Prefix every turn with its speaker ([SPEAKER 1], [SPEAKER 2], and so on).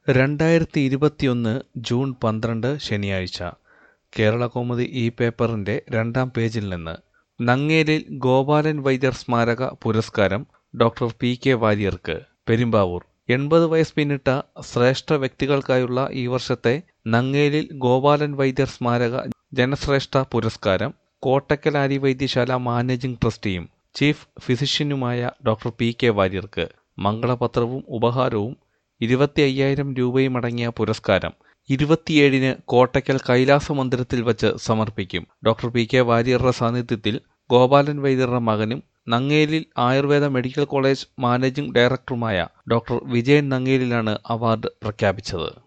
[SPEAKER 1] 2021 June 12 ശനിയാഴ്ച. കേരളകൗമുദി ഈ പേപ്പറിന്റെ 2-ാം പേജിൽ നിന്ന്. നങ്ങേലിൽ ഗോപാലൻ വൈദ്യർ സ്മാരക പുരസ്കാരം ഡോക്ടർ പി കെ വാര്യർക്ക്. പെരുമ്പാവൂർ. 80 വയസ്സ് പിന്നിട്ട ശ്രേഷ്ഠ വ്യക്തികൾക്കായുള്ള ഈ വർഷത്തെ നങ്ങേലിൽ ഗോപാലൻ വൈദ്യർ സ്മാരക ജനശ്രേഷ്ഠ പുരസ്കാരം കോട്ടക്കൽ ആര്യവൈദ്യശാല മാനേജിംഗ് ട്രസ്റ്റിയും ചീഫ് ഫിസിഷ്യനുമായ ഡോക്ടർ പി കെ വാര്യർക്ക്. മംഗളപത്രവും ഉപഹാരവും 25,000 രൂപയുമടങ്ങിയ പുരസ്കാരം 27-ന് കോട്ടക്കൽ കൈലാസ മന്ദിരത്തിൽ വച്ച് സമർപ്പിക്കും. ഡോക്ടർ പി കെ വാര്യരുടെ സാന്നിധ്യത്തിൽ ഗോപാലൻ വൈദ്യരുടെ മകനും Nangelil Ayurveda medical college managing ഡയറക്ടറുമായ ഡോക്ടർ വിജയൻ നങ്ങേലിലാണ് അവാർഡ് പ്രഖ്യാപിച്ചത്.